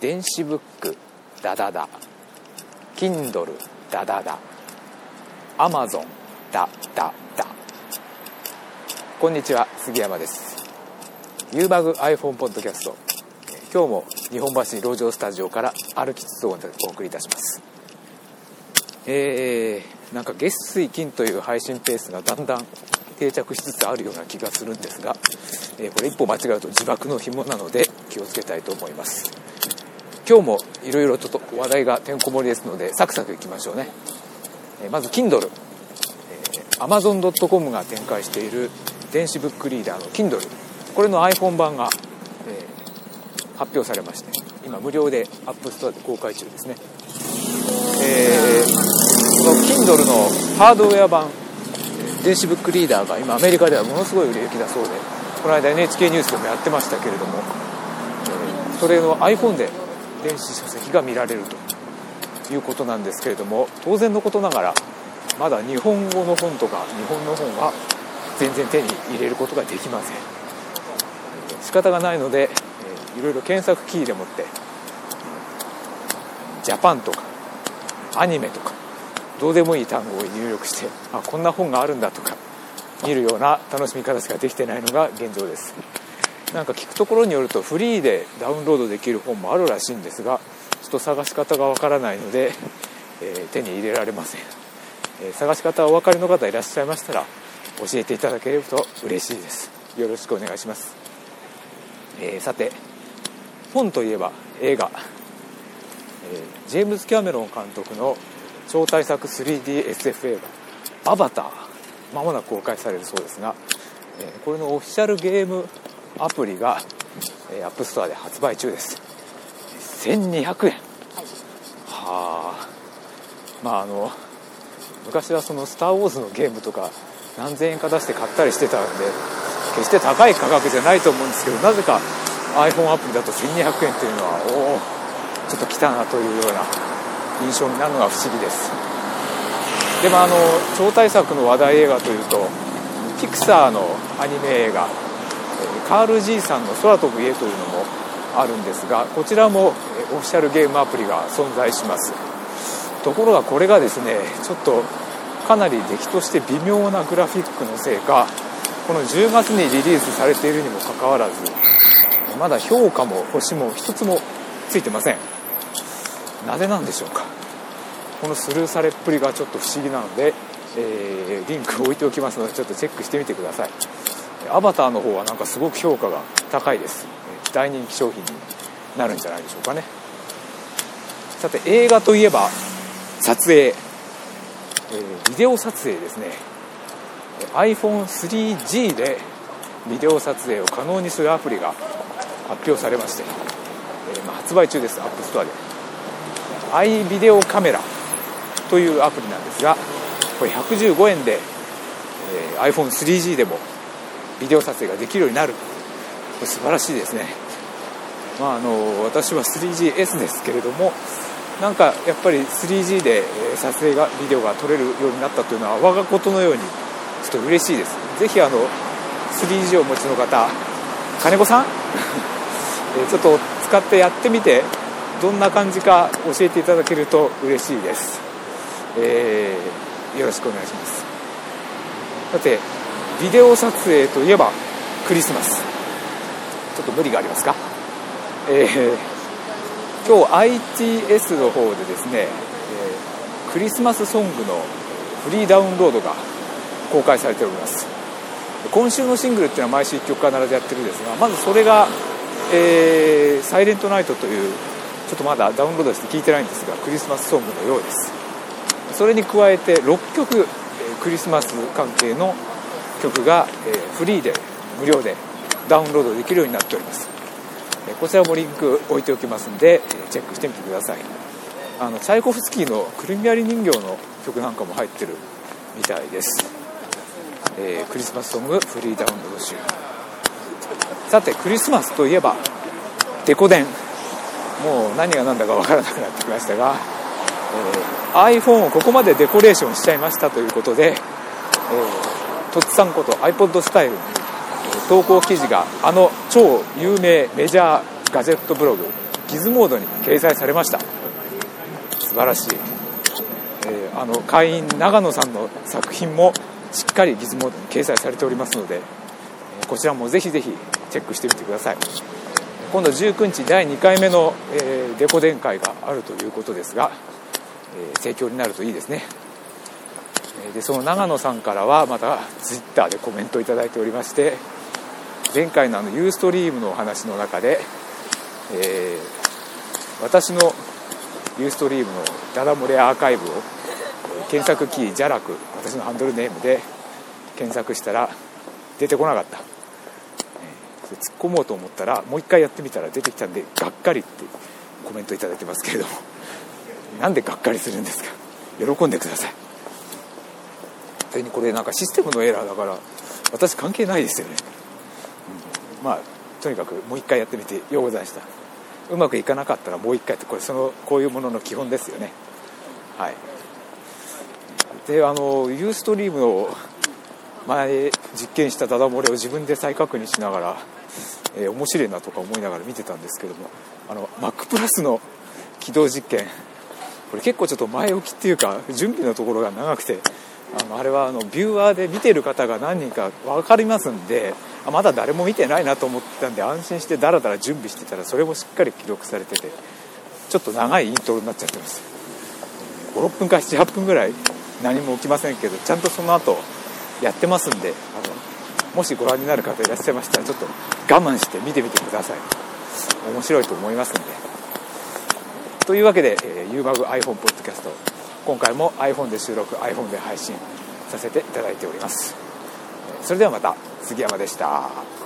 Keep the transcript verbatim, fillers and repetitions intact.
電子ブックダダダ、 Kindle ダダダ、 Amazon ダダダ。こんにちは、杉山です。 ユーバグ iPhone ポッドキャスト、今日も日本橋路上スタジオから歩きつつお送りいたします。えー、なんか月水金という配信ペースがだんだん定着しつつあるような気がするんですが、えー、これ一歩間違うと自爆の紐なので気をつけたいと思います。今日もいろいろと話題がてんこ盛りですのでサクサクいきましょうね。えー、まず Kindle、えー、アマゾンドットコム が展開している電子ブックリーダーの Kindle、 これの iPhone 版が、えー、発表されまして、今無料で App Store で公開中ですね。えー、この Kindle のハードウェア版電子ブックリーダーが今アメリカではものすごい売れ行きだそうで、この間 エヌエイチケー ニュースでもやってましたけれども、えー、それの iPhone で電子書籍が見られるということなんですけれども、当然のことながらまだ日本語の本とか日本の本は全然手に入れることができません。仕方がないので、えー、いろいろ検索キーでもってジャパンとかアニメとかどうでもいい単語を入力して、あ、こんな本があるんだとか見るような楽しみ方しかできてないのが現状です。なんか聞くところによるとフリーでダウンロードできる本もあるらしいんですが、ちょっと探し方がわからないので、えー、手に入れられません。えー、探し方お分かりの方いらっしゃいましたら教えていただけると嬉しいです。よろしくお願いします。えー、さて、本といえば映画、えー、ジェームズ・キャメロン監督の超大作 スリーディーエスエフ 映画アバター、まもなく公開されるそうですが、えー、これのオフィシャルゲームアプリが、えー、アップストアで発売中です。せんにひゃくえん、はあ、まああの昔はそのスターウォーズのゲームとか何千円か出して買ったりしてたんで、決して高い価格じゃないと思うんですけど、なぜか iPhone アプリだとせんにひゃくえんというのはおおちょっと来たなというような印象になるのが不思議です。でもあの超大作の話題映画というとピクサーのアニメ映画カール G さんの空飛ぶ家というのもあるんですが、こちらもオフィシャルゲームアプリが存在します。ところがこれがですね、ちょっとかなり出来として微妙なグラフィックのせいか、このじゅうがつにリリースされているにもかかわらずまだ評価も星も一つもついてません。なぜなんでしょうか。このスルーされっぷりがちょっと不思議なので、えー、リンクを置いておきますのでちょっとチェックしてみてください。アバターの方はなんかすごく評価が高いです。大人気商品になるんじゃないでしょうかね。さて、映画といえば撮影、えー、ビデオ撮影ですね。 アイフォンスリージー でビデオ撮影を可能にするアプリが発表されまして、えーまあ、発売中です。アップストアで i ビデオカメラというアプリなんですが、これひゃくじゅうごえんで、えー、アイフォンスリージー でもビデオ撮影ができるようになる。これ素晴らしいですね。まあ、あの私は スリージーエス ですけれども、なんかやっぱり スリージー で撮影がビデオが撮れるようになったというのは我がことのようにちょっと嬉しいです。ぜひあの スリージー をお持ちの方、金子さんちょっと使ってやってみてどんな感じか教えていただけると嬉しいです。えー、よろしくお願いします。さて、ビデオ撮影といえばクリスマス、ちょっと無理がありますか。えー、今日 アイティーエス の方でですね、えー、クリスマスソングのフリーダウンロードが公開されております。今週のシングルっていうのは毎週いっきょく必ずやってるんですが、まずそれが、えー、サイレントナイトというちょっとまだダウンロードして聞いてないんですがクリスマスソングのようです。それに加えてろっきょく、えー、クリスマス関係の曲が、えー、フリーで無料でダウンロードできるようになっております。えー、こちらもリンク置いておきますので、えー、チェックしてみてください。あのチャイコフスキーのクルミアリ人形の曲なんかも入ってるみたいです。えー、クリスマスソングフリーダウンロード集。さて、クリスマスといえばデコ電、もう何が何だか分からなくなってきましたが、えー、iPhone をここまでデコレーションしちゃいましたということで、えー、とっつさんこと iPod スタイルに投稿記事があの超有名メジャーガジェットブログギズモードに掲載されました。素晴らしい。えー、あの会員長野さんの作品もしっかりギズモードに掲載されておりますので、こちらもぜひぜひチェックしてみてください。今度じゅうくにちだいにかいめの、えー、デコ電会があるということですが、えー、盛況になるといいですね。でその長野さんからはまたツイッターでコメントをいただいておりまして、前回のあのユーストリームのお話の中で、えー、私のユーストリームのダダ漏れアーカイブを検索キージャラク、私のハンドルネームで検索したら出てこなかった。えー、突っ込もうと思ったらもう一回やってみたら出てきたんで、がっかりってコメントいただいてますけれども、なんでがっかりするんですか。喜んでください。それにこれなんかシステムのエラーだから私関係ないですよね。うん、まあとにかくもう一回やってみてようございました。うまくいかなかったらもう一回って、これそのこういうものの基本ですよね。はい。であのユーストリームを前実験したダダ漏れを自分で再確認しながら、えー、面白いなとか思いながら見てたんですけども、あの Mac プラスの起動実験、これ結構ちょっと前置きっていうか準備のところが長くて、あのあれはあのビューアーで見てる方が何人か分かりますんで、あまだ誰も見てないなと思ったんで安心してダラダラ準備してたら、それもしっかり記録されてて、ちょっと長いイントロになっちゃってます。ご、ろっぷんかなな、はっぷんぐらい何も起きませんけど、ちゃんとその後やってますんで、あのもしご覧になる方いらっしゃいましたらちょっと我慢して見てみてください。面白いと思いますんで。というわけで、えー、ユーマグ iPhone ポッドキャスト、今回も iPhone で収録、 iPhone で配信させていただいております。それではまた。杉山でした。